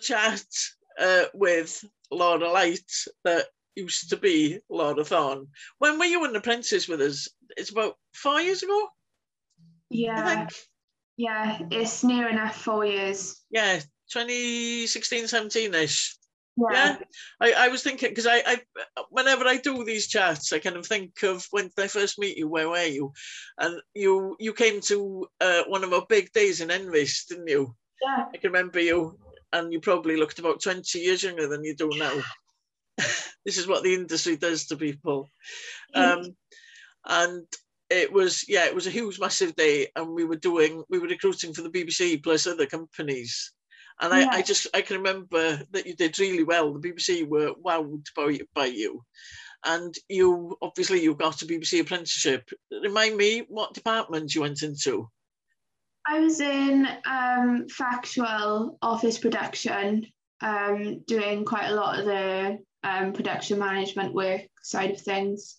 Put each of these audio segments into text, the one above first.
chat with Laura Light that used to be Laura Thorne. When were you an apprentice with us? It's about 4 years ago, I think. Yeah, it's near enough 4 years. Yeah, 2016, 17-ish. Yeah. I was thinking, because I whenever I do these chats, I kind of think of when I first meet you, where were you? And you came to one of our big days in Envis, didn't you? Yeah. I can remember you, and you probably looked about 20 years younger than you do now. This is what the industry does to people. And it was a huge, massive day, and we were recruiting for the BBC plus other companies. And I can remember that you did really well. The BBC were wowed by you. And you got a BBC apprenticeship. Remind me what department you went into. I was in factual office production, doing quite a lot of the production management work side of things.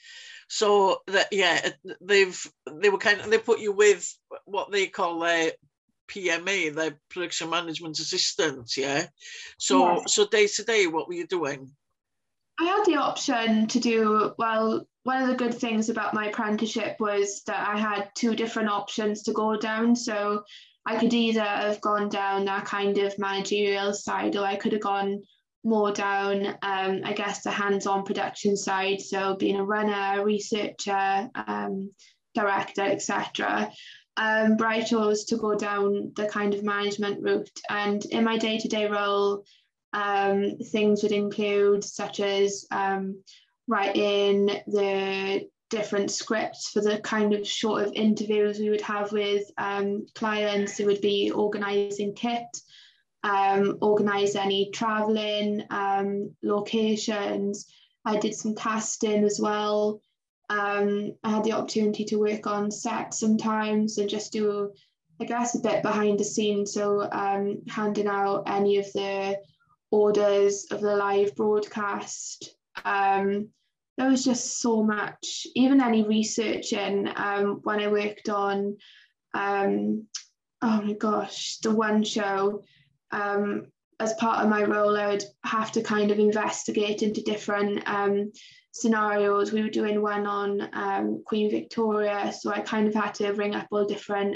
So they put you with what they call their PMA, their production management assistant, yeah? So day to day, what were you doing? I had the option to do, well, one of the good things about my apprenticeship was that I had 2 different options to go down. So I could either have gone down that kind of managerial side, or I could have gone more down, I guess, the hands-on production side. So being a runner, researcher, director, etc. But I chose to go down the kind of management route. And in my day-to-day role, things would include such as writing the different scripts for the kind of sort of interviews we would have with clients who would be organising kit, organise any travelling, locations. I did some casting as well. I had the opportunity to work on set sometimes and just do, I guess, a bit behind the scenes. So handing out any of the orders of the live broadcast. There was just so much, even any researching when I worked on, oh my gosh, the One Show. As part of my role, I would have to kind of investigate into different scenarios. We were doing one on Queen Victoria, so I kind of had to ring up all different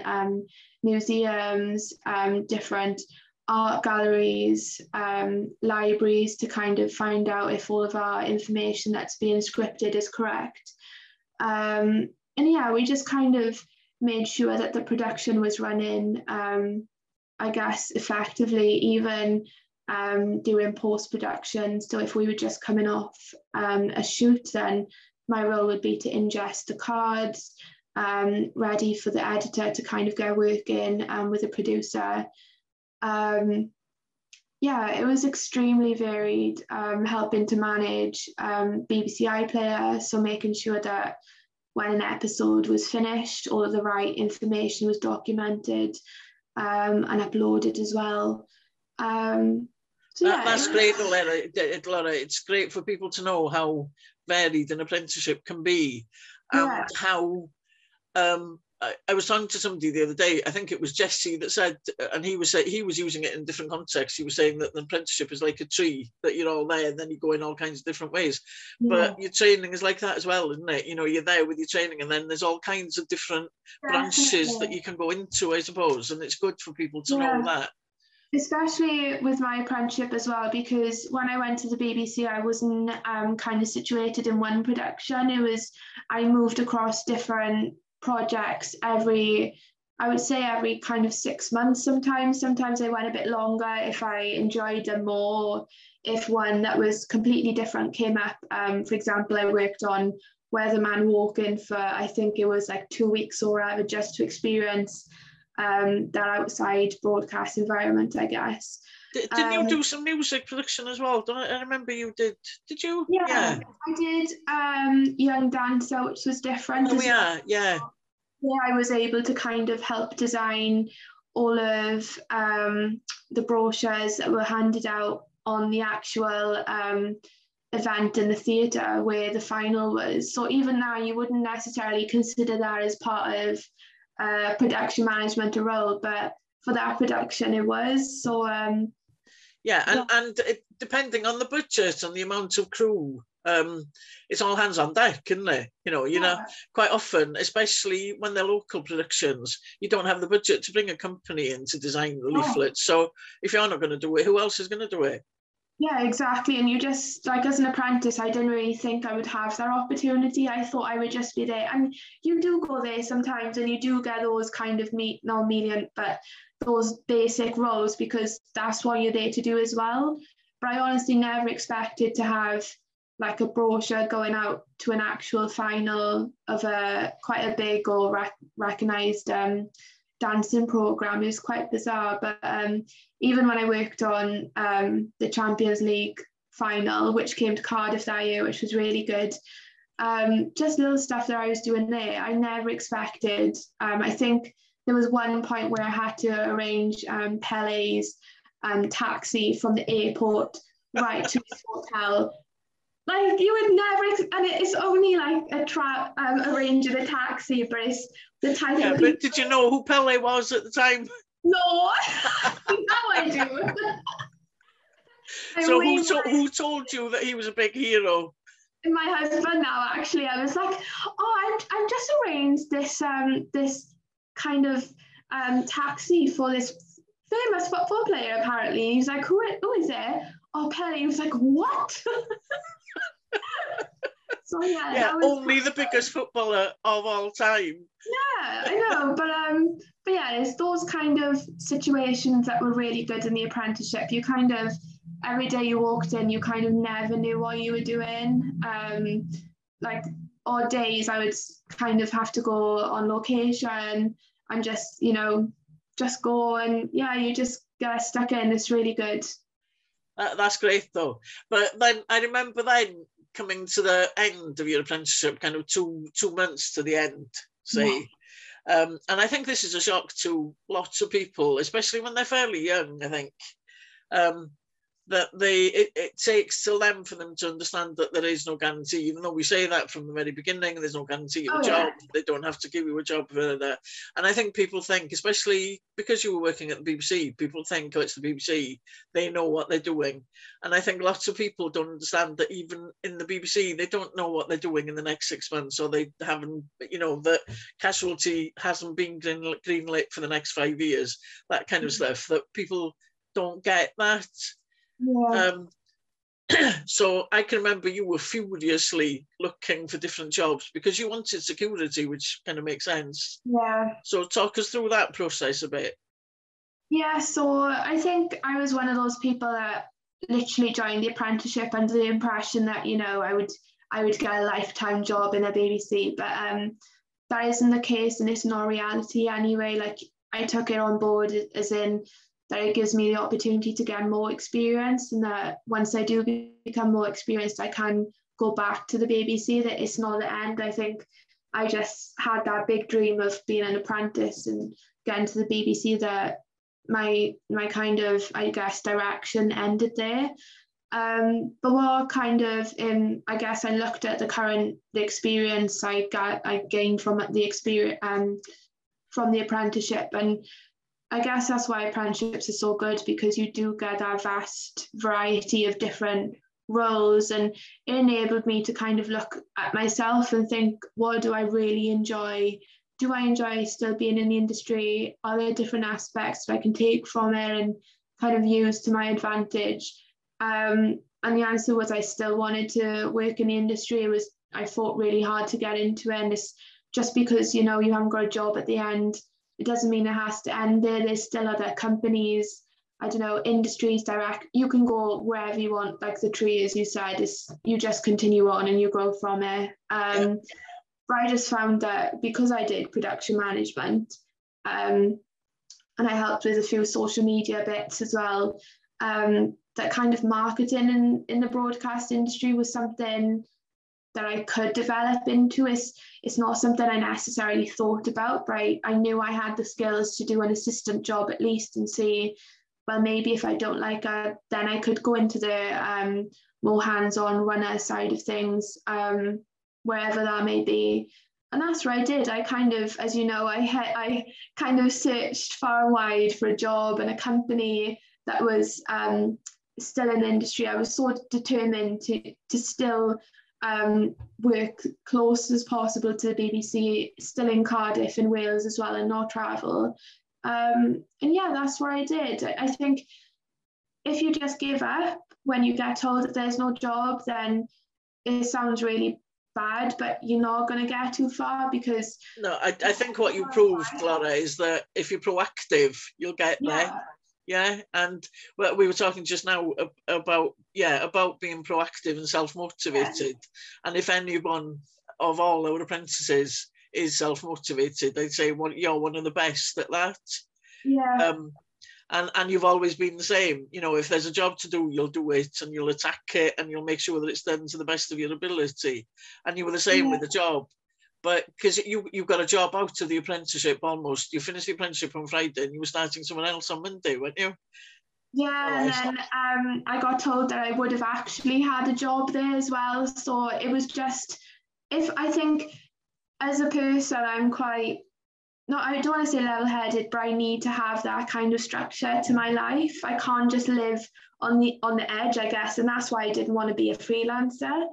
museums, different art galleries, libraries, to kind of find out if all of our information that's being scripted is correct. And yeah, we just kind of made sure that the production was running, I guess, effectively, even doing post-production. So if we were just coming off a shoot, then my role would be to ingest the cards, ready for the editor to kind of go working with a producer. It was extremely varied, helping to manage BBC iPlayer, so making sure that when an episode was finished, all of the right information was documented and uploaded as well. That's great, Laura. It's great for people to know how varied an apprenticeship can be, and how I was talking to somebody the other day, I think it was Jesse, that said, and he was using it in different contexts. He was saying that the apprenticeship is like a tree, that you're all there and then you go in all kinds of different ways. But your training is like that as well, isn't it? You know, you're there with your training and then there's all kinds of different branches that you can go into, I suppose. And it's good for people to know that. Especially with my apprenticeship as well, because when I went to the BBC, I wasn't kind of situated in one production. I moved across different projects every kind of 6 months sometimes. Sometimes I went a bit longer if I enjoyed them more, if one that was completely different came up. For example, I worked on Weatherman Walking for, I think it was like 2 weeks or whatever, just to experience that outside broadcast environment, I guess. Didn't you do some music production as well? I remember you did. Did you? Yeah. I did Young Dancer, which was different. Yeah. I was able to kind of help design all of the brochures that were handed out on the actual event in the theatre where the final was. So even now, you wouldn't necessarily consider that as part of production management role, but for that production it was. So Yeah, and depending on the budget and the amount of crew, it's all hands on deck, isn't it? You know, quite often, especially when they're local productions, you don't have the budget to bring a company in to design the leaflets. So if you're not going to do it, who else is going to do it? Yeah, exactly. And you just, like, as an apprentice, I didn't really think I would have that opportunity. I thought I would just be there. And you do go there sometimes and you do get those kind of not medium, but those basic roles because that's what you're there to do as well. But I honestly never expected to have like a brochure going out to an actual final of quite a big or recognized dancing program. It was quite bizarre, but even when I worked on the Champions League final, which came to Cardiff that year, which was really good, just little stuff that I was doing there, I never expected. I think there was one point where I had to arrange Pele's taxi from the airport right to his hotel. Like, you would never, and it's only like arranging a taxi, but it's the type of but did you know who Pele was at the time? No, now I do. So who told you that he was a big hero? My husband now, actually. I was like, oh, I've just arranged this kind of taxi for this famous football player, apparently. He's like, who is it? Oh, Pele. He was like, what? So yeah, only the biggest footballer of all time. Yeah, I know, but yeah, it's those kind of situations that were really good in the apprenticeship. You kind of, every day you walked in, you kind of never knew what you were doing. Like odd days, I would kind of have to go on location and just, just go, and yeah, you just get stuck in. It's really good. That's great though. But then I remember then coming to the end of your apprenticeship, kind of two months to the end, say. Yeah. And I think this is a shock to lots of people, especially when they're fairly young, I think. That it takes till then for them to understand that there is no guarantee, even though we say that from the very beginning, there's no guarantee of a job. They don't have to give you a job for that. And I think people think, especially because you were working at the BBC, people think, oh, it's the BBC, they know what they're doing. And I think lots of people don't understand that even in the BBC, they don't know what they're doing in the next 6 months, or they haven't, that Casualty hasn't been greenlit for the next 5 years, that kind of stuff, that people don't get that. Yeah. So I can remember you were furiously looking for different jobs because you wanted security, which kind of makes sense. Yeah. So talk us through that process a bit. Yeah, so I think I was one of those people that literally joined the apprenticeship under the impression that, I would get a lifetime job in the BBC, but that isn't the case, and it's not reality anyway. Like, I took it on board as in that it gives me the opportunity to get more experience, and that once I do become more experienced, I can go back to the BBC, that it's not the end. I think I just had that big dream of being an apprentice and getting to the BBC, that my kind of, I guess, direction ended there. But what kind of, I guess I looked at the experience I gained from the experience from the apprenticeship, and I guess that's why apprenticeships are so good, because you do get that vast variety of different roles, and it enabled me to kind of look at myself and think, what do I really enjoy? Do I enjoy still being in the industry? Are there different aspects that I can take from it and kind of use to my advantage? And the answer was I still wanted to work in the industry. I fought really hard to get into it, and it's just because, you haven't got a job at the end, it doesn't mean it has to end there. There's still other companies, I don't know, industries, direct. You can go wherever you want, like the tree, as you said, you just continue on and you grow from it. But I just found that because I did production management, and I helped with a few social media bits as well, that kind of marketing in the broadcast industry was something that I could develop into. It's not something I necessarily thought about, but I knew I had the skills to do an assistant job at least, and see, well, maybe if I don't like it, then I could go into the more hands-on runner side of things, wherever that may be. And that's what I did. I kind of, as you know, I kind of searched far and wide for a job and a company that was still in the industry, I was so determined to still work close as possible to the BBC, still in Cardiff in Wales as well, and not travel. And yeah, that's what I did. I think if you just give up when you get told that there's no job, then it sounds really bad, but you're not going to get too far, because... No, I think what you proved, Laura, is that if you're proactive, you'll get there. Yeah, and well, we were talking just now about being proactive and self-motivated. And if anyone of all our apprentices is self-motivated, they'd say, well, you're one of the best at that. Yeah. And you've always been the same. You know, if there's a job to do, you'll do it, and you'll attack it, and you'll make sure that it's done to the best of your ability. And you were the same with the job. But because you got a job out of the apprenticeship almost. You finished the apprenticeship on Friday and you were starting someone else on Monday, weren't you? Yeah, and then I got told that I would have actually had a job there as well. So it was just, I think as a person, I'm quite, I don't want to say level-headed, but I need to have that kind of structure to my life. I can't just live on the edge, I guess. And that's why I didn't want to be a freelancer.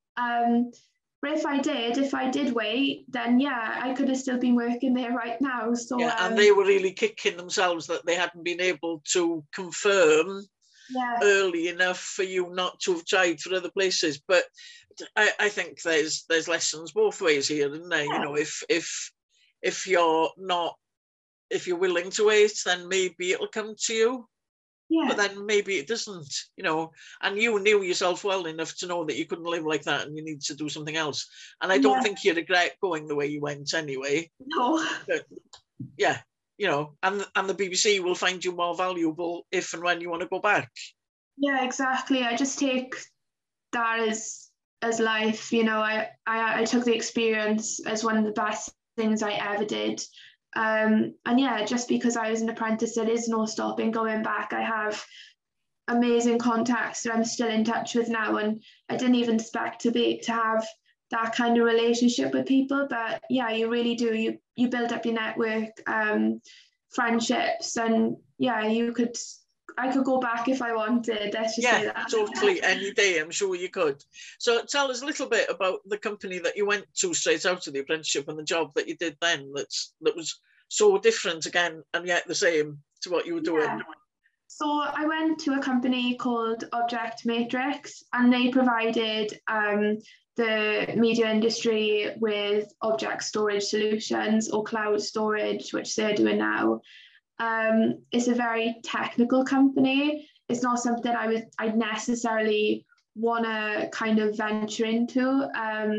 But if I did wait, then yeah, I could have still been working there right now. So and they were really kicking themselves that they hadn't been able to confirm early enough for you not to have tried for other places. But I think there's lessons both ways here, isn't there? You know, if you're willing to wait, then maybe it'll come to you. Yeah. But then maybe it doesn't, you know, and you knew yourself well enough to know that you couldn't live like that and you need to do something else. And I don't think you regret going the way you went anyway. No. But, yeah, you know, and the BBC will find you more valuable if and when you want to go back. Yeah, exactly. I just take that as life, you know. I took the experience as one of the best things I ever did. And yeah, just because I was an apprentice, there is no stopping going back. I have amazing contacts that I'm still in touch with now, and I didn't even expect to have that kind of relationship with people. But yeah, you really do. You build up your network, friendships, and yeah, I could go back if I wanted. Let's just say that. Totally, any day, I'm sure you could. So tell us a little bit about the company that you went to straight out of the apprenticeship and the job that you did then that was so different again and yet the same to what you were doing. Yeah. So I went to a company called Object Matrix, and they provided the media industry with object storage solutions or cloud storage, which they're doing now. It's a very technical company. It's not something I'd necessarily want to kind of venture into.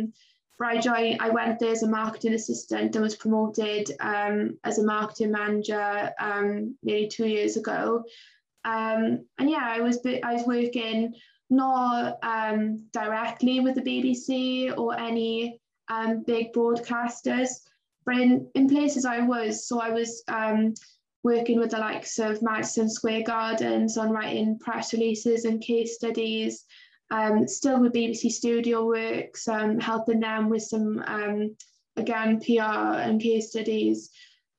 I went there as a marketing assistant and was promoted as a marketing manager nearly 2 years ago. And yeah, I was working not directly with the BBC or any big broadcasters, but in places I was. So I was working with the likes of Madison Square Gardens on writing press releases and case studies, still with BBC Studio Works, helping them with some, again, PR and case studies.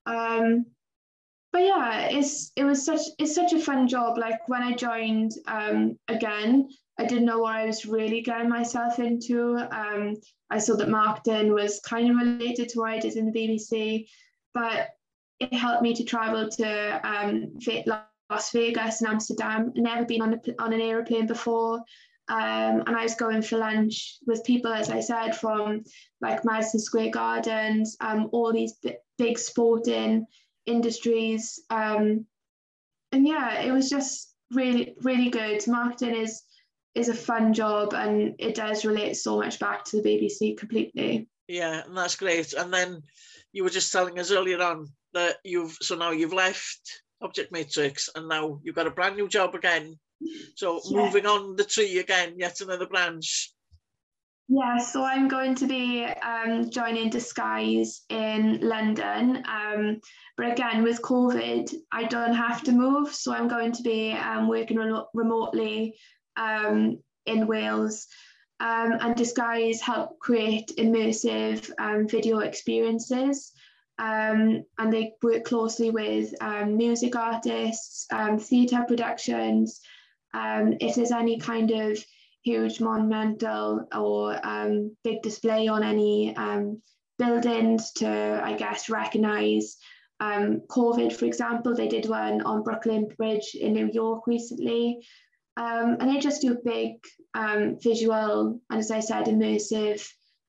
But yeah, it's such a fun job. Like when I joined, again, I didn't know what I was really getting myself into. I saw that marketing was kind of related to what I did in the BBC, but it helped me to travel to Las Vegas and Amsterdam. I'd never been on an aeroplane before. And I was going for lunch with people, as I said, from like Madison Square Gardens, all these big sporting industries. And yeah, it was just really, really good. Marketing is a fun job, and it does relate so much back to the BBC completely. Yeah, and that's great. And then you were just telling us earlier on that you've left Object Matrix and now you've got a brand new job again. So moving on the tree again, yet another branch. Yeah, so I'm going to be joining Disguise in London. But again, with COVID, I don't have to move. So I'm going to be working remotely in Wales. And Disguise help create immersive video experiences. And they work closely with music artists, theatre productions, if there's any kind of huge monumental or big display on any buildings to, I guess, recognise COVID, for example. They did one on Brooklyn Bridge in New York recently. And they just do big visual, and as I said, immersive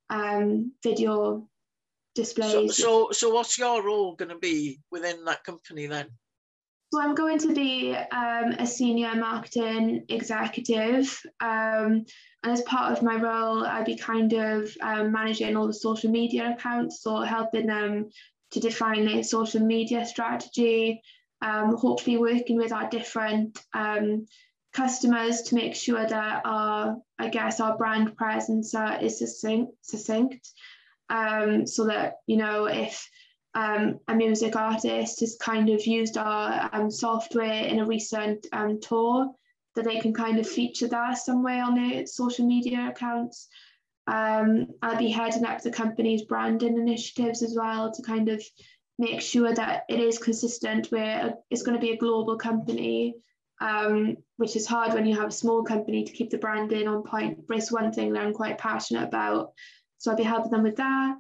video displays. So what's your role going to be within that company then? So I'm going to be a senior marketing executive, and as part of my role, I'll be kind of managing all the social media accounts, so helping them to define their social media strategy, hopefully working with our different customers to make sure that our brand presence is succinct, so that, you know, if a music artist has kind of used our software in a recent tour, that they can kind of feature that somewhere on their social media accounts. I'll be heading up the company's branding initiatives as well to kind of make sure that it is consistent, where it's going to be a global company, which is hard when you have a small company to keep the branding on point, but it's one thing that I'm quite passionate about. So I'll be helping them with that.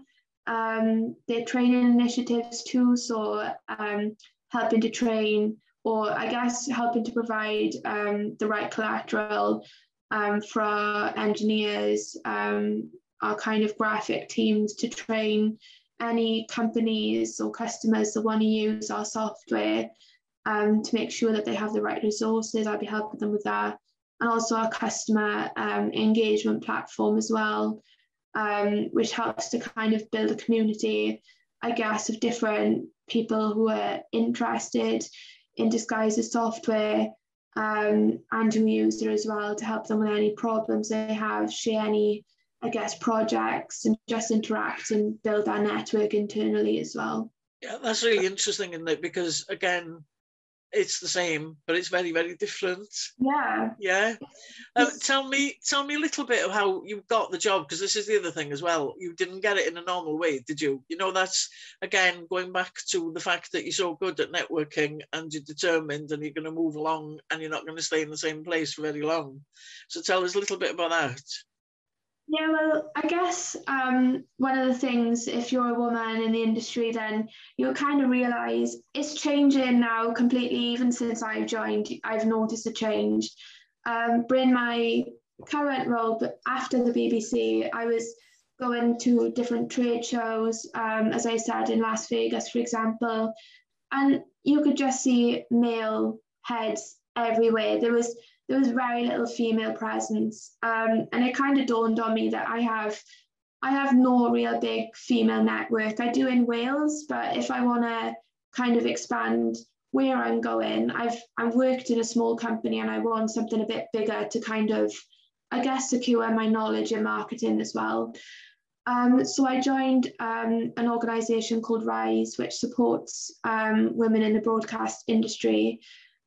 Their training initiatives too, so helping to train, or I guess helping to provide the right collateral for our engineers, our kind of graphic teams, to train any companies or customers that want to use our software, to make sure that they have the right resources. I'll be helping them with that. And also our customer engagement platform as well, which helps to kind of build a community, I guess, of different people who are interested in Disguise's software, and who use it as well, to help them with any problems they have, share any, I guess, projects, and just interact and build our network internally as well. Yeah, that's really interesting, isn't it? Because again, it's the same, but it's very, very different. Yeah. Yeah. Tell me a little bit of how you got the job, because this is the other thing as well. You didn't get it in a normal way, did you? You know, that's, again, going back to the fact that you're so good at networking and you're determined and you're going to move along and you're not going to stay in the same place for very long. So tell us a little bit about that. Yeah, well, I guess one of the things, if you're a woman in the industry, then you'll kind of realise it's changing now completely. Even since I've joined, I've noticed a change. But in my current role, but after the BBC, I was going to different trade shows, as I said, in Las Vegas, for example, and you could just see male heads everywhere. There was very little female presence, and it kind of dawned on me that I have no real big female network. I do in Wales, but if I want to kind of expand where I'm going, I've worked in a small company and I want something a bit bigger to kind of, I guess, secure my knowledge in marketing as well. So I joined an organisation called Rise, which supports women in the broadcast industry.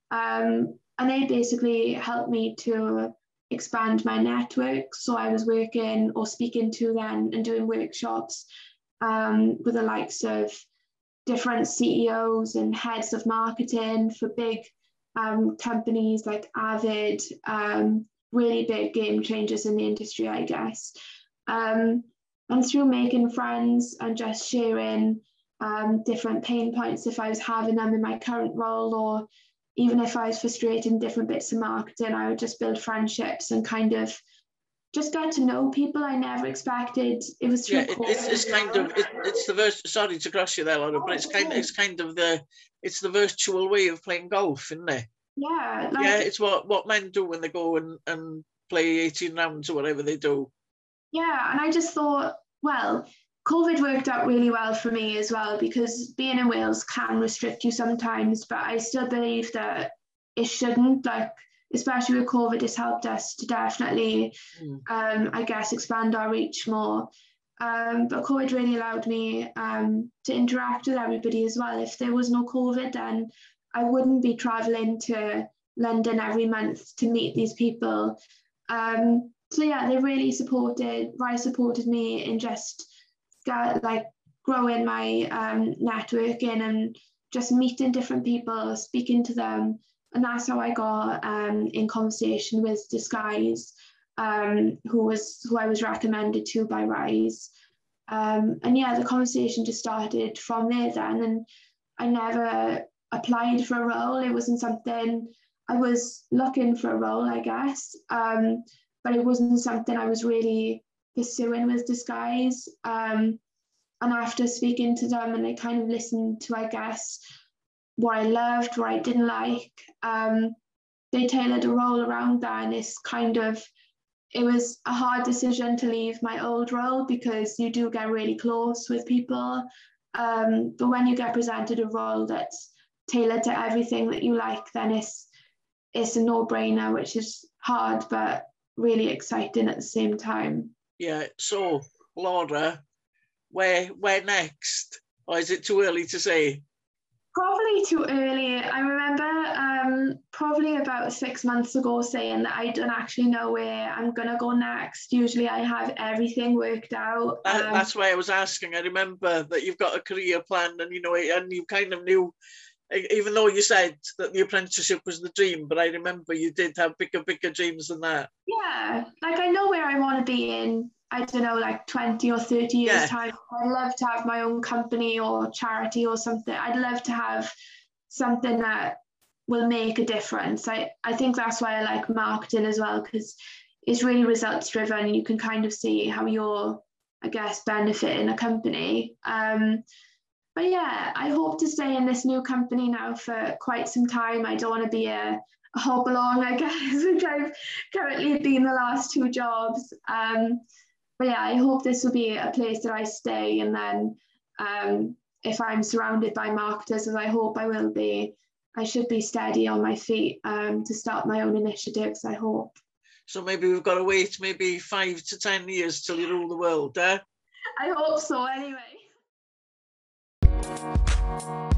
And they basically helped me to expand my network. So I was working or speaking to them and doing workshops with the likes of different CEOs and heads of marketing for big companies like Avid, really big game changers in the industry, I guess. And through making friends and just sharing different pain points, if I was having them in my current role, or even if I was frustrated in different bits of marketing, I would just build friendships and kind of just get to know people I never expected. It was through it's kind of it's the sorry to cross you there, Laura, but it's kind of the virtual way of playing golf, isn't it? Yeah. It's what men do when they go and play 18 rounds or whatever they do. Yeah, and I just thought, well, COVID worked out really well for me as well, because being in Wales can restrict you sometimes, but I still believe that it shouldn't. Like, especially with COVID, it's helped us to definitely, I guess, expand our reach more. But COVID really allowed me to interact with everybody as well. If there was no COVID, then I wouldn't be traveling to London every month to meet these people. So yeah, they really supported me in just like growing my networking and just meeting different people, speaking to them, And that's how I got in conversation with Disguise, who I was recommended to by Rise. And yeah, the conversation just started from there then. And I never applied for a role. It wasn't something, I was looking for a role, I guess, but it wasn't something I was really pursuing with Disguise. And after speaking to them and they kind of listened to, I guess, what I loved, what I didn't like, they tailored a role around that. And it was a hard decision to leave my old role because you do get really close with people. But when you get presented a role that's tailored to everything that you like, then it's a no-brainer, which is hard but really exciting at the same time. Yeah. So, Laura, where next? Or is it too early to say? Probably too early. I remember probably about 6 months ago saying that I don't actually know where I'm going to go next. Usually I have everything worked out. That's why I was asking. I remember that you've got a career plan and, and you kind of knew, even though you said that the apprenticeship was the dream, but I remember you did have bigger dreams than that. Yeah, like I know where I want to be in, I don't know, like 20 or 30 years time. I'd love to have my own company or charity or something. I'd love to have something that will make a difference. I think that's why I like marketing as well, because it's really results driven. You can kind of see how you're, I guess, benefiting a company. But yeah, I hope to stay in this new company now for quite some time. I don't want to be a hop along, I guess, which I've currently been the last 2 jobs. But yeah, I hope this will be a place that I stay. And then if I'm surrounded by marketers, as I hope I will be, I should be steady on my feet to start my own initiatives, I hope. So maybe we've got to wait maybe 5 to 10 years till you rule the world, eh? I hope so, anyway.